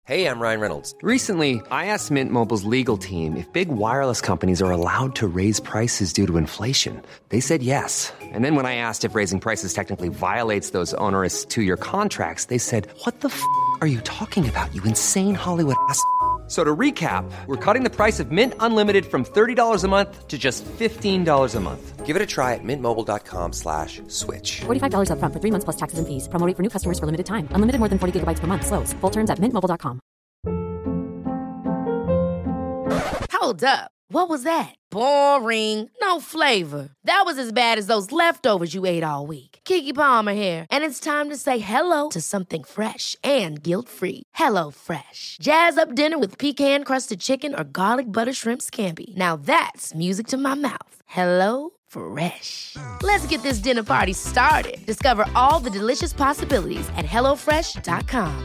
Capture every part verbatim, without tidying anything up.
Hey, I'm Ryan Reynolds. Recently, I asked Mint Mobile's legal team if big wireless companies are allowed to raise prices due to inflation. They said yes. And then when I asked if raising prices technically violates those onerous two-year contracts, they said, "What the f*** are you talking about, you insane Hollywood ass?" So to recap, we're cutting the price of Mint Unlimited from thirty dollars a month to just fifteen dollars a month. Give it a try at mintmobile.com slash switch. forty-five dollars up front for three months plus taxes and fees. Promo rate for new customers for limited time. Unlimited more than forty gigabytes per month. Slows full terms at mint mobile dot com. Hold up. What was that? Boring. No flavor. That was as bad as those leftovers you ate all week. Keke Palmer here, and it's time to say hello to something fresh and guilt-free. Hello Fresh. Jazz up dinner with pecan-crusted chicken or garlic butter shrimp scampi. Now that's music to my mouth. Hello Fresh. Let's get this dinner party started. Discover all the delicious possibilities at hello fresh dot com.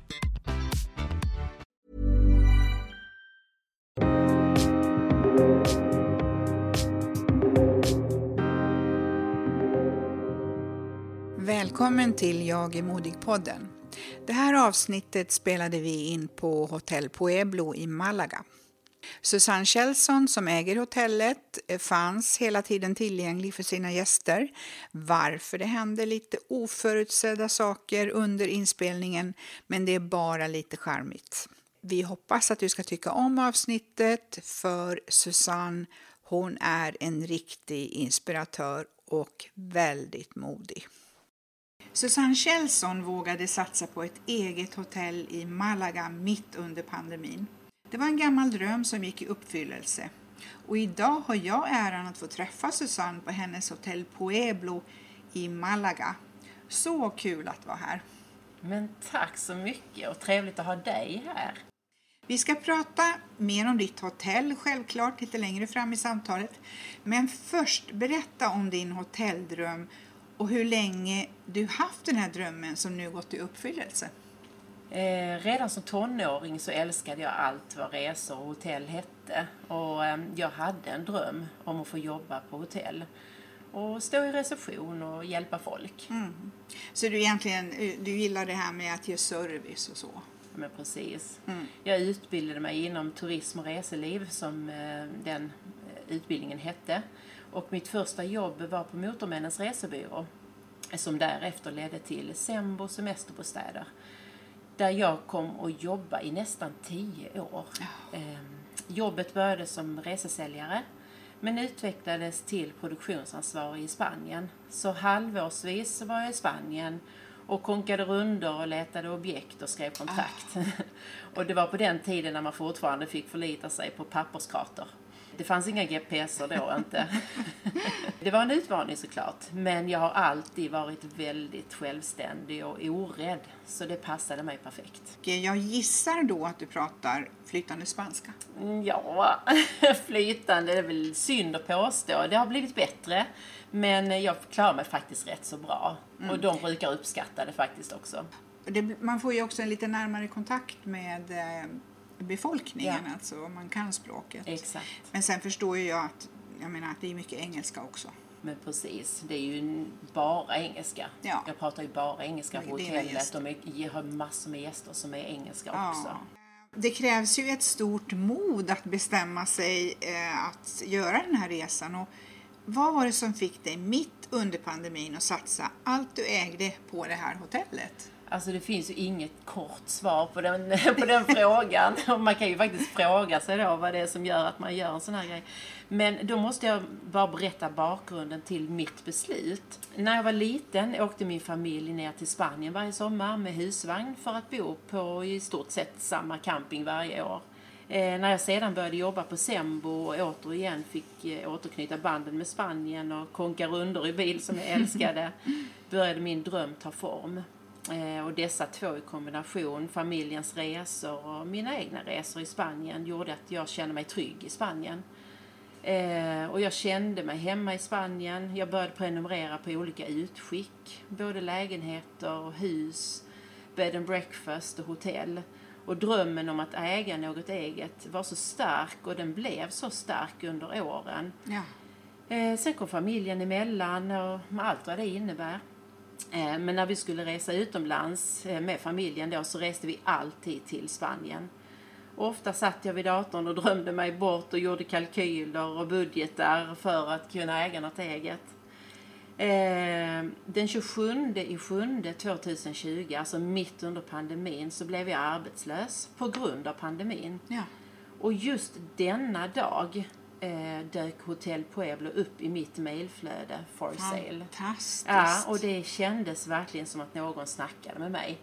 Välkommen till Jag är modig-podden. Det här avsnittet spelade vi in på Hotell Pueblo i Malaga. Susanne Kjellson som äger hotellet fanns hela tiden tillgänglig för sina gäster. Varför det hände lite oförutsedda saker under inspelningen, men det är bara lite charmigt. Vi hoppas att du ska tycka om avsnittet, för Susanne, hon är en riktig inspiratör och väldigt modig. Susanne Kjellson vågade satsa på ett eget hotell i Malaga mitt under pandemin. Det var en gammal dröm som gick i uppfyllelse. Och idag har jag äran att få träffa Susanne på hennes hotell Pueblo i Malaga. Så kul att vara här. Men tack så mycket och trevligt att ha dig här. Vi ska prata mer om ditt hotell, självklart lite längre fram i samtalet. Men först, berätta om din hotelldröm och hur länge du haft den här drömmen som nu gått i uppfyllelse. Eh, redan som tonåring så älskade jag allt vad resor och hotell hette. Och eh, jag hade en dröm om att få jobba på hotell. Och stå i reception och hjälpa folk. Mm. Så du egentligen, du gillar det här med att ge service och så? Men precis. Mm. Jag utbildade mig inom turism och reseliv som eh, den utbildningen hette. Och mitt första jobb var på Motormännens resebyrå. Som därefter ledde till Sembo semesterbostäder. Där jag kom att jobba i nästan tio år. Oh. Eh, jobbet började som resesäljare. Men utvecklades till produktionsansvarig i Spanien. Så halvårsvis var jag i Spanien. Och konkade runder och letade objekt och skrev kontrakt. Oh. Och det var på den tiden när man fortfarande fick förlita sig på papperskartor. Det fanns inga G P S då inte. Det var en utmaning såklart. Men jag har alltid varit väldigt självständig och orädd. Så det passade mig perfekt. Jag gissar då att du pratar flytande spanska. Ja, flytande är väl synd att påstå. Det har blivit bättre. Men jag klarar mig faktiskt rätt så bra. Mm. Och de brukar uppskatta det faktiskt också. Det, man får ju också en lite närmare kontakt med eh, befolkningen, ja. Alltså om man kan språket. Exakt. Men sen förstår jag att, jag menar, att det är mycket engelska också. Men precis, det är ju bara engelska. Ja. Jag pratar ju bara engelska på hotellet. De har massor med gäster som är engelska ja. också. Det krävs ju ett stort mod att bestämma sig eh, att göra den här resan. Och vad var det som fick dig mitt under pandemin att satsa allt du ägde på det här hotellet? Alltså det finns ju inget kort svar på den, på den frågan. Och man kan ju faktiskt fråga sig då vad det är som gör att man gör en sån här grej. Men då måste jag bara berätta bakgrunden till mitt beslut. När jag var liten åkte min familj ner till Spanien varje sommar med husvagn för att bo på i stort sett samma camping varje år. Eh, när jag sedan började jobba på Sembo och återigen fick eh, återknyta banden med Spanien och konka runder i bil som jag älskade, började min dröm ta form. Eh, och dessa två i kombination, familjens resor och mina egna resor i Spanien, gjorde att jag kände mig trygg i Spanien. Eh, och jag kände mig hemma i Spanien. Jag började prenumerera på olika utskick, både lägenheter och hus, bed and breakfast och hotell. Och drömmen om att äga något eget var så stark, och den blev så stark under åren. Ja. Eh, sen kom familjen emellan och med allt vad det innebär. Eh, men när vi skulle resa utomlands eh, med familjen då, så reste vi alltid till Spanien. Och ofta satt jag vid datorn och drömde mig bort och gjorde kalkyler och budgetar för att kunna äga något eget. Eh, den tjugosjunde i sjunde tjugohundratjugo, alltså mitt under pandemin, så blev jag arbetslös på grund av pandemin. Ja. Och just denna dag eh, dök Hotel Pueblo upp i mitt mejlflöde for sale. Fantastiskt. Ja, och det kändes verkligen som att någon snackade med mig.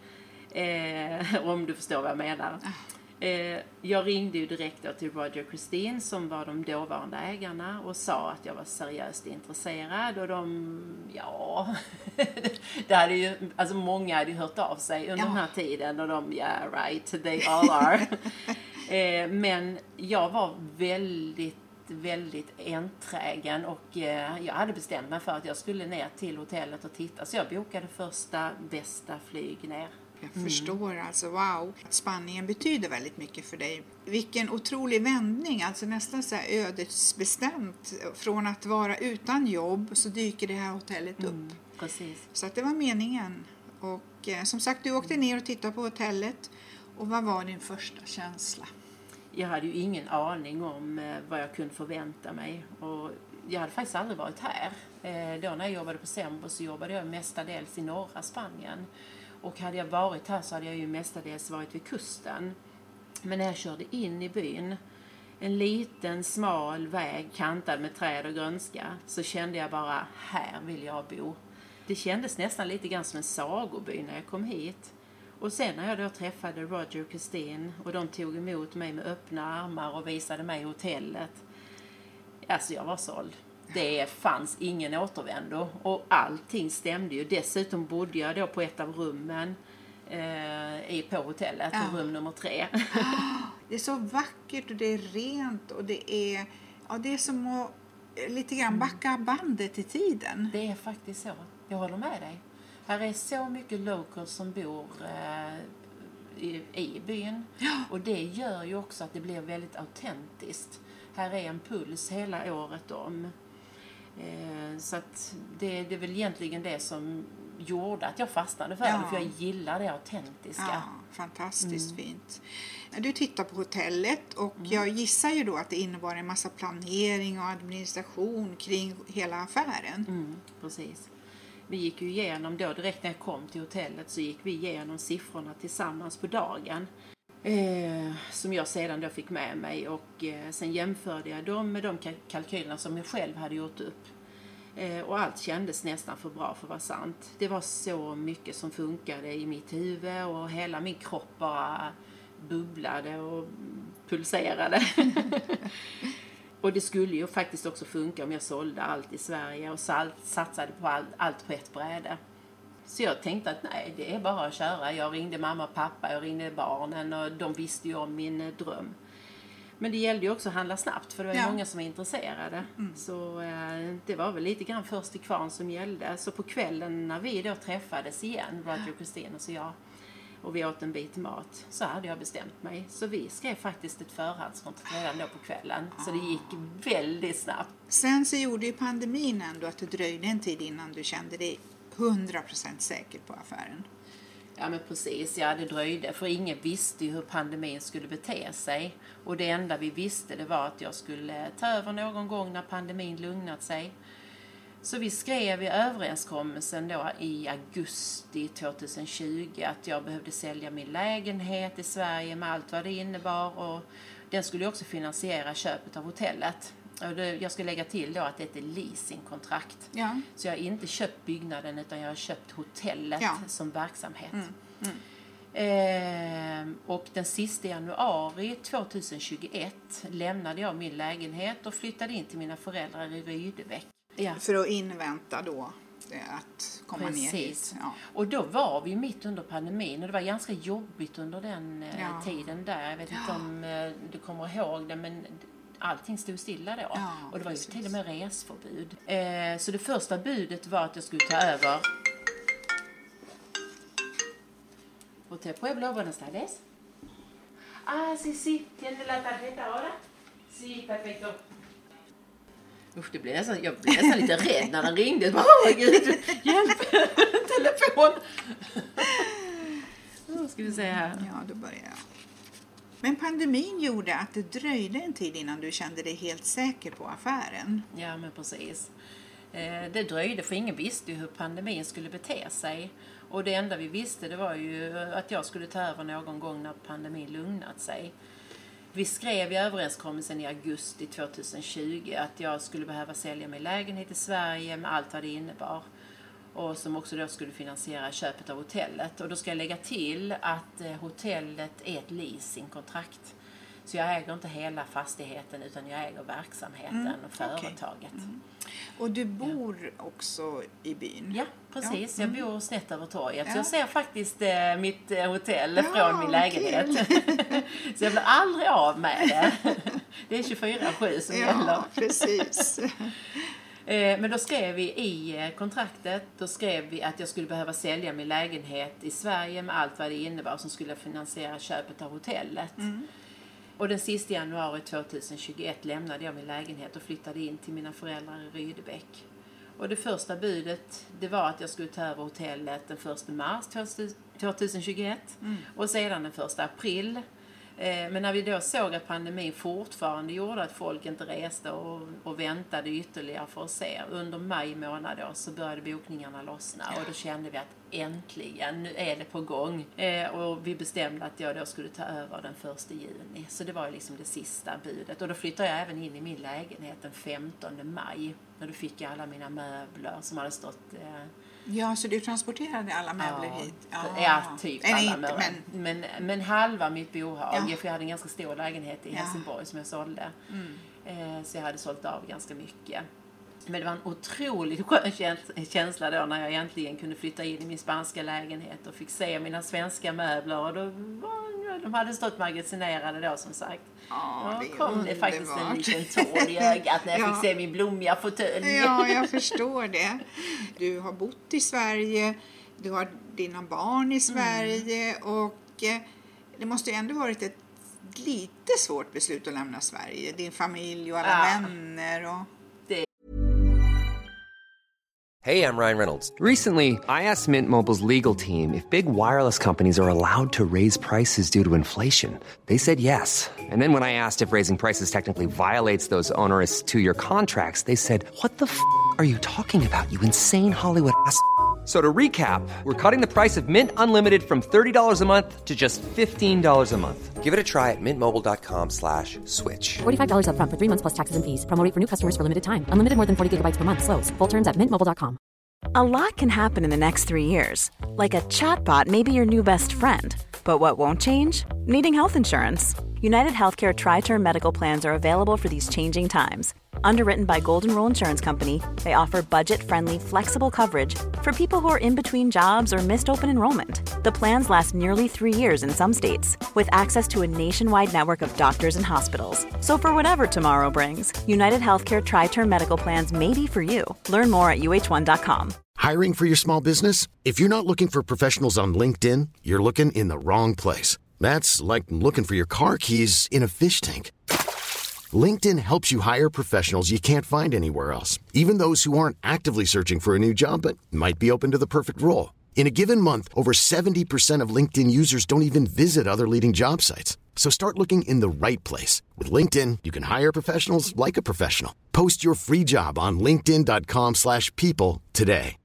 Eh, om du förstår vad jag menar. Ah. Eh, jag ringde ju direkt då till Roger Christine, som var de dåvarande ägarna, och sa att jag var seriöst intresserad. Och de, ja, det hade ju, alltså många hade ju hört av sig under Ja. den här tiden, och de, yeah right, they all are. eh, men jag var väldigt väldigt enträgen, och eh, jag hade bestämt mig för att jag skulle ner till hotellet och titta, så jag bokade första bästa flyg ner. Jag förstår alltså, wow. Att Spanien betyder väldigt mycket för dig. Vilken otrolig vändning, alltså nästan så här ödesbestämt. Från att vara utan jobb så dyker det här hotellet upp. Mm, precis. Så att det var meningen. Och eh, som sagt, du åkte ner och tittade på hotellet. Och vad var din första känsla? Jag hade ju ingen aning om eh, vad jag kunde förvänta mig. Och jag hade faktiskt aldrig varit här. Eh, då när jag jobbade på Sembo så jobbade jag mestadels i norra Spanien. Och hade jag varit här så hade jag ju mestadels varit vid kusten. Men när jag körde in i byn, en liten smal väg kantad med träd och grönska, så kände jag bara, här vill jag bo. Det kändes nästan lite grann som en sagoby när jag kom hit. Och sen när jag då träffade Roger och Christine och de tog emot mig med öppna armar och visade mig hotellet. Alltså jag var såld. Det fanns ingen återvändo och allting stämde ju. Dessutom bodde jag då på ett av rummen eh, på hotellet, Ja. rum nummer tre. Det är så vackert och det är rent och det är, ja, det är som att lite grann backa bandet i tiden. Det är faktiskt så. Jag håller med dig. Här är så mycket locals som bor eh, i, i byn. Ja. Och det gör ju också att det blir väldigt autentiskt. Här är en puls hela året om. Eh, så att det, det är väl egentligen det som gjorde att jag fastnade för Ja. det. För jag gillar det autentiska. Ja, fantastiskt fint. Du tittar på hotellet och jag gissar ju då att det innebar en massa planering och administration kring hela affären. Mm, precis. Vi gick ju igenom då, direkt när jag kom till hotellet så gick vi igenom siffrorna tillsammans på dagen. Eh, som jag sedan då fick med mig, och eh, sen jämförde jag dem med de kalk- kalkylerna som jag själv hade gjort upp. Eh, och allt kändes nästan för bra för att vara sant. Det var så mycket som funkade i mitt huvud och hela min kropp bara bubblade och pulserade. Och det skulle ju faktiskt också funka om jag sålde allt i Sverige och salt, satsade på allt, allt på ett bräde. Så jag tänkte att nej, det är bara att köra. Jag ringde mamma och pappa, jag ringde barnen och de visste ju om min dröm. Men det gällde ju också att handla snabbt, för det var ju Ja. många som var intresserade. Mm. Så eh, det var väl lite grann först i kvarn som gällde. Så på kvällen när vi då träffades igen, Roger och Christine och så jag, och vi åt en bit mat, så hade jag bestämt mig. Så vi skrev faktiskt ett förhandskontrakt redan då på kvällen. Så det gick väldigt snabbt. Sen så gjorde ju pandemin ändå att det dröjde en tid innan du kände dig hundra procent säker på affären. Ja men precis, ja det dröjde. För ingen visste ju hur pandemin skulle bete sig. Och det enda vi visste det var att jag skulle ta över någon gång när pandemin lugnat sig. Så vi skrev i överenskommelsen då i augusti tjugohundratjugo att jag behövde sälja min lägenhet i Sverige med allt vad det innebar. Och den skulle också finansiera köpet av hotellet. Och det, jag ska lägga till då att det är ett leasingkontrakt. Ja. Så jag har inte köpt byggnaden utan jag har köpt hotellet Ja. som verksamhet. Mm. Mm. Ehm, och den sista januari tjugohundratjugoett lämnade jag min lägenhet och flyttade in till mina föräldrar i Rydebäck. Ja. För att invänta då eh, att komma ner Precis. hit. Ja. Och då var vi mitt under pandemin och det var ganska jobbigt under den eh, Ja. tiden där. Jag vet inte Ja. om eh, du kommer ihåg det, men allting stod stilla då. Ja, och det var ju precis. till och med resförbud. Eh, så det första budet var att jag skulle ta över Hotel Pueblo, buenas tardes. Ah, sí, sí, tiene la tarjeta ahora? Sí, perfecto. Usch, det blev nästan, jag blev nästan lite rädd när den ringde. Åh, oh, gud, hjälp, telefon. Då ska vi se här. Ja, då börjar jag. Men pandemin gjorde att det dröjde en tid innan du kände dig helt säker på affären. Ja, men precis. Det dröjde, för ingen visste ju hur pandemin skulle bete sig. Och det enda vi visste, det var ju att jag skulle ta över någon gång när pandemin lugnat sig. Vi skrev i överenskommelsen i augusti tjugohundratjugo att jag skulle behöva sälja min lägenhet i Sverige med allt vad det innebar. Och som också då skulle finansiera köpet av hotellet. Och då ska jag lägga till att hotellet är ett leasingkontrakt. Så jag äger inte hela fastigheten utan jag äger verksamheten mm, och företaget. Okay. Mm. Och du bor ja. också i byn? Ja, precis. Ja. Mm. Jag bor snett över torget. Ja. Så jag ser faktiskt eh, mitt eh, hotell ja, från min lägenhet. Så jag blir aldrig av med det. Det är tjugofyra sju som ja, gäller. Ja, precis. Men då skrev vi i kontraktet, då skrev vi att jag skulle behöva sälja min lägenhet i Sverige med allt vad det innebar som skulle finansiera köpet av hotellet. Mm. Och den sista januari tjugohundratjugoett lämnade jag min lägenhet och flyttade in till mina föräldrar i Rydebäck. Och det första budet, det var att jag skulle ta över hotellet den första mars tjugohundratjugoett mm. och sedan den första april. Men när vi då såg att pandemin fortfarande gjorde att folk inte reste och, och väntade ytterligare för att se, under maj månad då, så började bokningarna lossna. Och då kände vi att äntligen, nu är det på gång. Eh, och vi bestämde att jag då skulle ta över den första juni. Så det var liksom det sista budet. Och då flyttade jag även in i min lägenhet den femtonde maj. Och då fick jag alla mina möbler som hade stått... Eh, Ja, så du transporterade alla möbler ja, hit? Ja, ja typ Eller alla inte, möbler. Men... Men, men halva mitt bohag, ja. för jag hade en ganska stor lägenhet i ja. Helsingborg som jag sålde. Mm. Eh, så jag hade sålt av ganska mycket. Men det var en otroligt skön känsla då när jag äntligen kunde flytta in i min spanska lägenhet och fick se mina svenska möbler. Och då, de hade stått magasinerade då som sagt. Ja, det kom underbart. Det faktiskt en liten tår i ögat när jag ja. fick se min blommiga fåtölj. Ja, jag förstår det. Du har bott i Sverige, du har dina barn i Sverige mm. och det måste ju ändå varit ett lite svårt beslut att lämna Sverige. Din familj och alla ja. vänner och... Hey, I'm Ryan Reynolds. Recently, I asked Mint Mobile's legal team if big wireless companies are allowed to raise prices due to inflation. They said yes. And then when I asked if raising prices technically violates those onerous two-year contracts, they said, what the f*** are you talking about, you insane Hollywood ass f- So to recap, we're cutting the price of Mint Unlimited from thirty dollars a month to just fifteen dollars a month. Give it a try at mintmobile.com slash switch. forty-five dollars up front for three months plus taxes and fees. Promo rate for new customers for limited time. Unlimited more than forty gigabytes per month. Slows full terms at mint mobile dot com. A lot can happen in the next three years. Like a chatbot may be your new best friend. But what won't change? Needing health insurance. United Healthcare Tri-Term Medical Plans are available for these changing times. Underwritten by Golden Rule Insurance Company, they offer budget-friendly, flexible coverage for people who are in between jobs or missed open enrollment. The plans last nearly three years in some states, with access to a nationwide network of doctors and hospitals. So for whatever tomorrow brings, United Healthcare Tri-Term Medical Plans may be for you. Learn more at U H one dot com. Hiring for your small business? If you're not looking for professionals on LinkedIn, you're looking in the wrong place. That's like looking for your car keys in a fish tank. LinkedIn helps you hire professionals you can't find anywhere else, even those who aren't actively searching for a new job but might be open to the perfect role. In a given month, over seventy percent of LinkedIn users don't even visit other leading job sites. So start looking in the right place. With LinkedIn, you can hire professionals like a professional. Post your free job on linkedin dot com slash people today.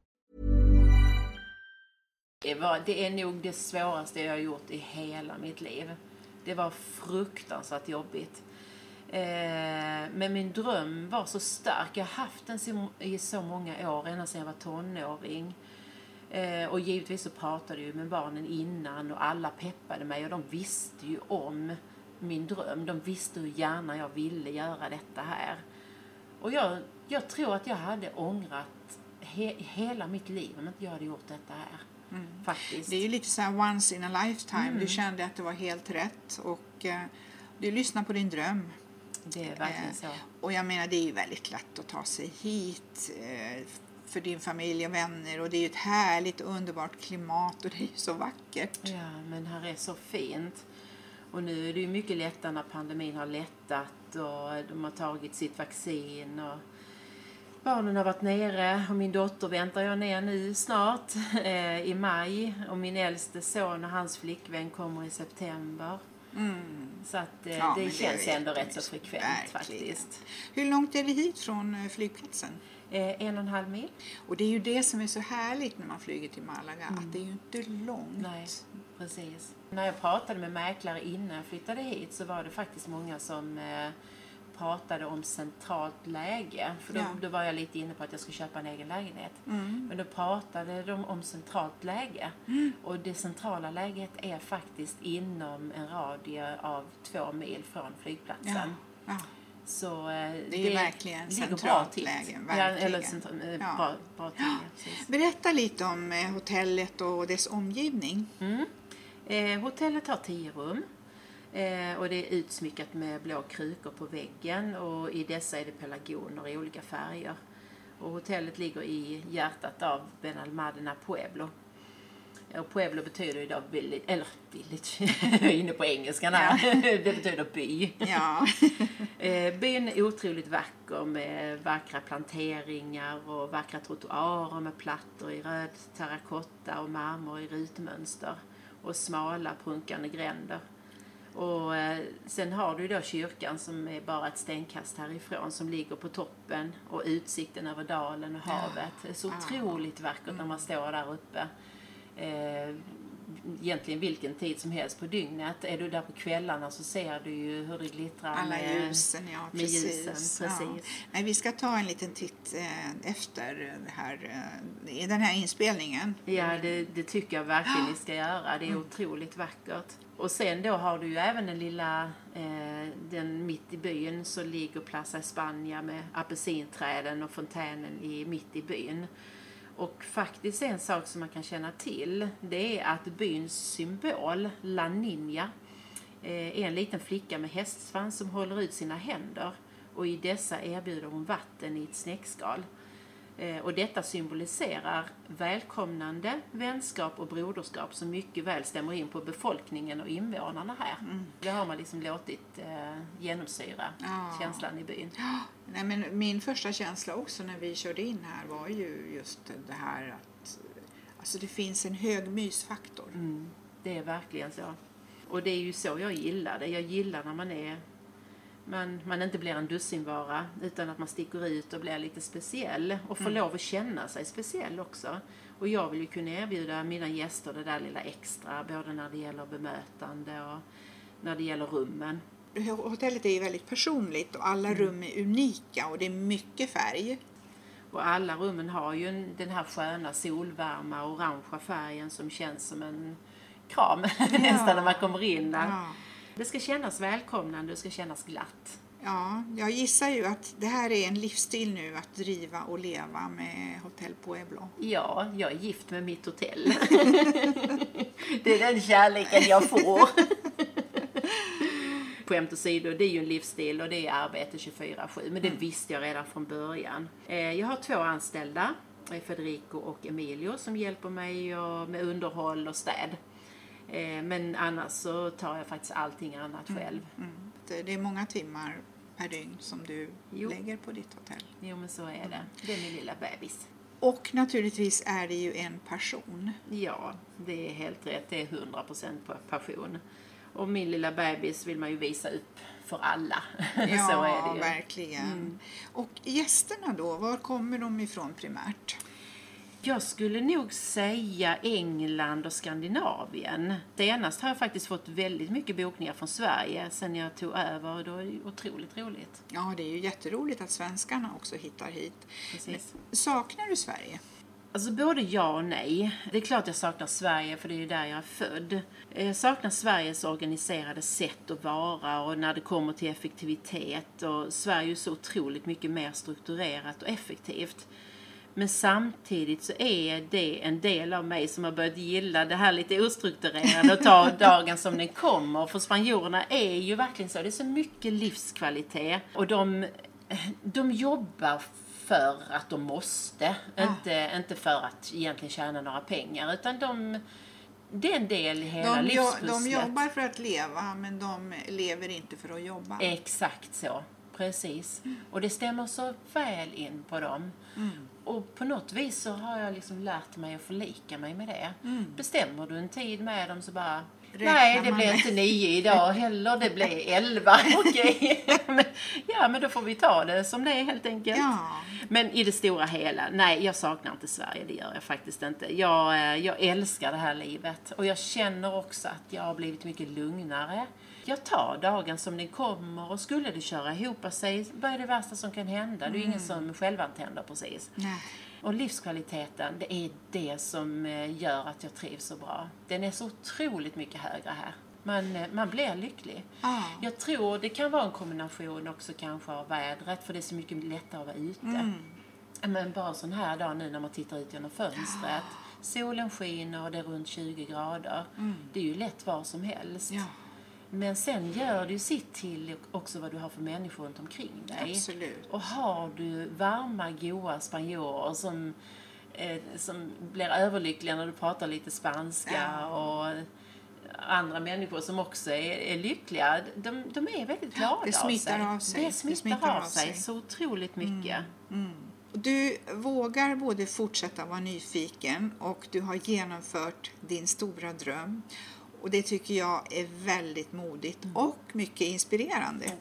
Det, var, det är nog det svåraste jag har gjort i hela mitt liv. Det var fruktansvärt jobbigt. Eh, men min dröm var så stark. Jag har haft den i så många år, ända sedan jag var tonåring. Eh, och givetvis så pratade jag med barnen innan och alla peppade mig. Och de visste ju om min dröm. De visste hur gärna jag ville göra detta här. Och jag, jag tror att jag hade ångrat he, hela mitt liv om inte jag hade gjort detta här. Mm. Faktiskt. Det är ju lite så här once in a lifetime. Mm. Du kände att det var helt rätt och eh, du lyssnar på din dröm. Det är verkligen så. Eh, och jag menar, det är ju väldigt lätt att ta sig hit eh, för din familj och vänner. Och det är ju ett härligt och underbart klimat och det är ju så vackert. Ja, men här är så fint. Och nu är det ju mycket lättare när pandemin har lättat och de har tagit sitt vaccin och Barnen har varit nere och min dotter väntar jag ner nu snart eh, i maj. Och min äldste son och hans flickvän kommer i september. Mm. Så att eh, ja, det känns det ändå rätt så frekvent verkligen. Faktiskt. Hur långt är det hit från flygplatsen? Eh, en och en halv mil. Och det är ju det som är så härligt när man flyger till Malaga. Mm. Att det är ju inte långt. Nej, precis. När jag pratade med mäklare innan jag flyttade hit så var det faktiskt många som eh, pratade om centralt läge. För då, ja. då var jag lite inne på att jag skulle köpa en egen lägenhet. Mm. Men då pratade de om centralt läge. Mm. Och det centrala läget är faktiskt inom en radie av två mil från flygplatsen. Ja. Ja. Så det är det verkligen centralt läge. Ja, eller centra- ja. bra, bra till, ja, Berätta lite om eh, hotellet och dess omgivning. Mm. Eh, hotellet har tio rum. Eh, och det är utsmyckat med blå krukor på väggen. Och i dessa är det pelargoner i olika färger. Och hotellet ligger i hjärtat av Benalmádena Pueblo. Och Pueblo betyder idag billigt, eller billigt, inne på engelskan här. Ja. Det betyder by. Ja. Byn är otroligt vacker med vackra planteringar och vackra trottoarer med plattor i röd terrakotta och marmor i rutmönster. Och smala prunkande gränder. Och eh, sen har du då kyrkan som är bara ett stenkast härifrån som ligger på toppen och utsikten över dalen och havet. Det är så otroligt vackert när man står där uppe. Eh, egentligen vilken tid som helst på dygnet. Är du där på kvällarna så ser du ju hur det glittrar alla med ljusen. Ja, med precis. Ljusen, precis. Ja. Nej, vi ska ta en liten titt eh, efter det här, eh, den här inspelningen. Ja, det, det tycker jag verkligen ni ska göra. Det är mm. otroligt vackert. Och sen då har du ju även den lilla, eh, den mitt i byn så ligger Plaza España med apelsinträden och fontänen i, mitt i byn. Och faktiskt en sak som man kan känna till, det är att byns symbol, La Niña, är en liten flicka med hästsvans som håller ut sina händer. Och i dessa erbjuder hon vatten i ett snäckskal. Och detta symboliserar välkomnande, vänskap och broderskap som mycket väl stämmer in på befolkningen och invånarna här. Mm. Det har man liksom låtit eh, genomsyra ja. känslan i byn. Ja. Nej, men min första känsla också när vi körde in här var ju just det här att alltså det finns en hög mysfaktor. Mm. Det är verkligen så. Och det är ju så jag gillar det. Jag gillar när man är Man, man inte blir en dussinvara utan att man sticker ut och blir lite speciell och får mm. lov att känna sig speciell också. Och jag vill ju kunna erbjuda mina gäster det där lilla extra både när det gäller bemötande och när det gäller rummen. Hotellet är ju väldigt personligt och alla mm. rum är unika och det är mycket färg. Och alla rummen har ju en, den här sköna solvarma orangea färgen som känns som en kram ja. nästan när man kommer in där. Ja. Det ska kännas välkomnande, det ska kännas glatt. Ja, jag gissar ju att det här är en livsstil nu att driva och leva med Hotel Pueblo. Ja, jag är gift med mitt hotell. Det är den kärleken jag får. På skämt åsido, det är ju en livsstil och det är arbete tjugofyra sju. Men det mm. visste jag redan från början. Jag har två anställda, Federico och Emilio, som hjälper mig med underhåll och städ. Men annars så tar jag faktiskt allting annat själv. Mm, mm. Det är många timmar per dygn som du jo. lägger på ditt hotell. Jo, men så är det. Det är min lilla bebis. Och naturligtvis är det ju en passion. Ja, det är helt rätt. Det är hundra procent passion. Och min lilla bebis vill man ju visa upp för alla. Ja, så är det ju. Verkligen. Mm. Och gästerna då, var kommer de ifrån primärt? Jag skulle nog säga England och Skandinavien. Senast har jag faktiskt fått väldigt mycket bokningar från Sverige sen jag tog över och det är ju otroligt roligt. Ja, det är ju jätteroligt att svenskarna också hittar hit. Precis. Men, saknar du Sverige? Alltså både ja och nej. Det är klart jag saknar Sverige för det är ju där jag är född. Jag saknar Sveriges organiserade sätt att vara och när det kommer till effektivitet. Och Sverige är ju så otroligt mycket mer strukturerat och effektivt. Men samtidigt så är det en del av mig som har börjat gilla det här lite ostrukturerade och ta dagen som den kommer. För spanjorerna är ju verkligen så. Det är så mycket livskvalitet. Och de, de jobbar för att de måste. Ja. Inte, inte för att egentligen tjäna några pengar. Utan de, det är en del i hela de, livspusslet. De jobbar för att leva men de lever inte för att jobba. Exakt så. Precis. Mm. Och det stämmer så väl in på dem. Mm. Och på något vis så har jag liksom lärt mig att förlika mig med det. Mm. Bestämmer du en tid med dem så bara... Räknar nej, det blir inte nio idag heller. Det blir elva. Okej. Okay. Ja, men då får vi ta det som det är helt enkelt. Ja. Men i det stora hela, nej, jag saknar inte Sverige. Det gör jag faktiskt inte. Jag, jag älskar det här livet. Och jag känner också att jag har blivit mycket lugnare. Jag tar dagen som den kommer. Och skulle det köra ihop sig, vad är det värsta som kan hända? Mm. Det är ingen som självantänder precis. Nej. Och livskvaliteten, det är det som gör att jag trivs så bra. Den är så otroligt mycket högre här. Man, man blir lycklig. Ah. Jag tror det kan vara en kombination också kanske av vädret. För det är så mycket lättare att vara ute. Mm. Men bara sån här dag nu när man tittar ut genom fönstret. Ah. Solen skiner och det är runt tjugo grader. Mm. Det är ju lätt var som helst. Ja. Men sen gör du sitt till också vad du har för människor runt omkring dig. Absolut. Och har du varma, goa spanjorer som, eh, som blir överlyckliga när du pratar lite spanska. Ja. Och andra människor som också är, är lyckliga. De, de är väldigt glada ja, det smittar av sig. Av sig. Det smittar, det smittar av, av sig. sig så otroligt mycket. Mm. Mm. Du vågar både fortsätta vara nyfiken och du har genomfört din stora dröm. Och det tycker jag är väldigt modigt mm. och mycket inspirerande. Mm.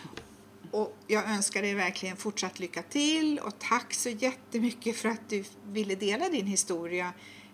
Och jag önskar dig verkligen fortsatt lycka till. Och tack så jättemycket för att du ville dela din historia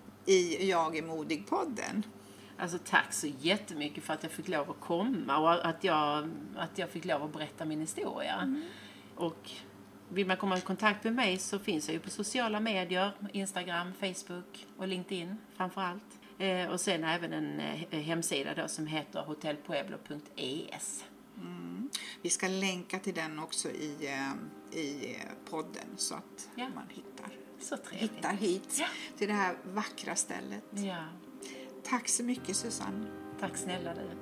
i Jag är modig-podden. Alltså tack så jättemycket för att jag fick lov att komma. Och att jag, att jag fick lov att berätta min historia. Mm. Och vill man komma i kontakt med mig så finns jag ju på sociala medier. Instagram, Facebook och LinkedIn framförallt. Eh, och sen även en eh, hemsida då som heter hotell pueblo punkt e s. Mm. Vi ska länka till den också i, eh, i podden så att ja. man hittar, så hittar hit ja. till det här vackra stället. Ja. Tack så mycket Susanne. Tack snälla du.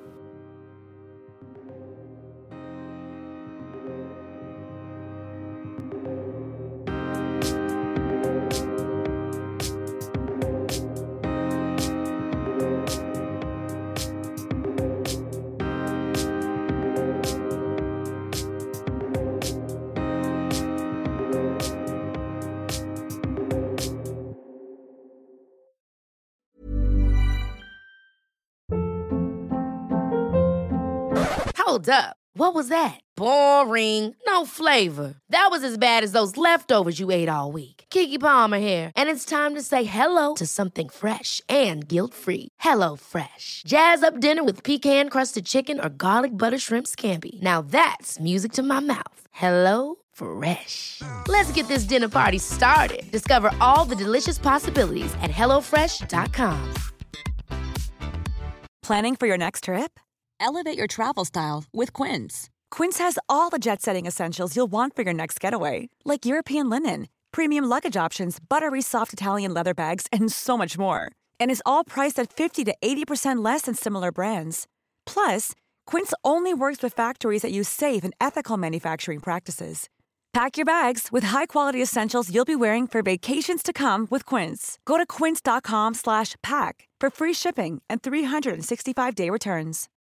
Hold up. What was that? Boring. No flavor. That was as bad as those leftovers you ate all week. Keke Palmer here, and it's time to say hello to something fresh and guilt-free. Hello Fresh. Jazz up dinner with pecan-crusted chicken or garlic butter shrimp scampi. Now that's music to my mouth. Hello Fresh. Let's get this dinner party started. Discover all the delicious possibilities at hello fresh dot com. Planning for your next trip? Elevate your travel style with Quince. Quince has all the jet-setting essentials you'll want for your next getaway, like European linen, premium luggage options, buttery soft Italian leather bags, and so much more. And is all priced at fifty to eighty percent less than similar brands. Plus, Quince only works with factories that use safe and ethical manufacturing practices. Pack your bags with high-quality essentials you'll be wearing for vacations to come with Quince. Go to quince dot com slash pack for free shipping and three sixty-five day returns.